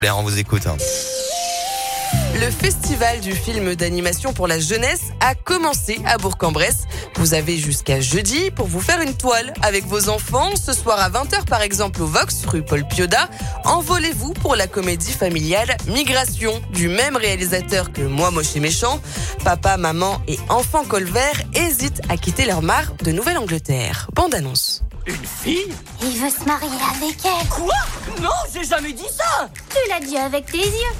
On vous écoute. Le festival du film d'animation pour la jeunesse a commencé à Bourg-en-Bresse. Vous avez jusqu'à jeudi pour vous faire une toile avec vos enfants. Ce soir à 20h par exemple au Vox, rue Paul Pioda. Envolez-vous pour la comédie familiale Migration du même réalisateur que Moi Moche et Méchant. Papa, maman et enfant col vert hésitent à quitter leur mare de Nouvelle-Angleterre. Bande annonce. Une fille? Il veut se marier avec elle. Quoi? Non, j'ai jamais dit ça! Tu l'as dit avec tes yeux.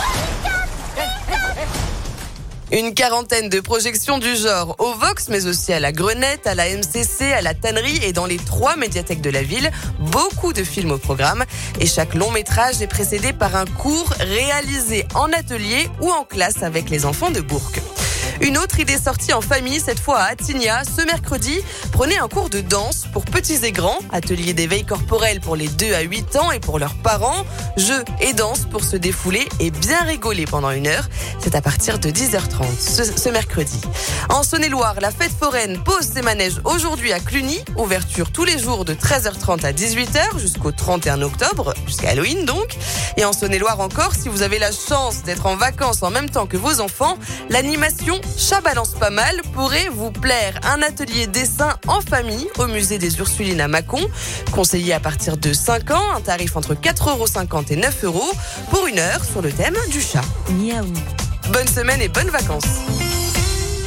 Une quarantaine de projections du genre au Vox, mais aussi à la Grenette, à la MCC, à la Tannerie et dans les 3 médiathèques de la ville. Beaucoup de films au programme. Et chaque long métrage est précédé par un cours réalisé en atelier ou en classe avec les enfants de Bourg. Une autre idée sortie en famille, cette fois à Attigna. Ce mercredi, prenez un cours de danse pour petits et grands. Atelier d'éveil corporel pour les 2 à 8 ans et pour leurs parents. Jeux et danse pour se défouler et bien rigoler pendant 1 heure. C'est à partir de 10h30 ce mercredi. En Saône-et-Loire, la fête foraine pose ses manèges aujourd'hui à Cluny. Ouverture tous les jours de 13h30 à 18h jusqu'au 31 octobre, jusqu'à Halloween donc. Et en Saône-et-Loire encore, si vous avez la chance d'être en vacances en même temps que vos enfants, l'animation Chat balance pas mal pourrait vous plaire. Un atelier dessin en famille au musée des Ursulines à Mâcon. Conseillé à partir de 5 ans, un tarif entre 4,50 € et 9 € pour 1 heure sur le thème du chat. Miaou. Bonne semaine et bonnes vacances.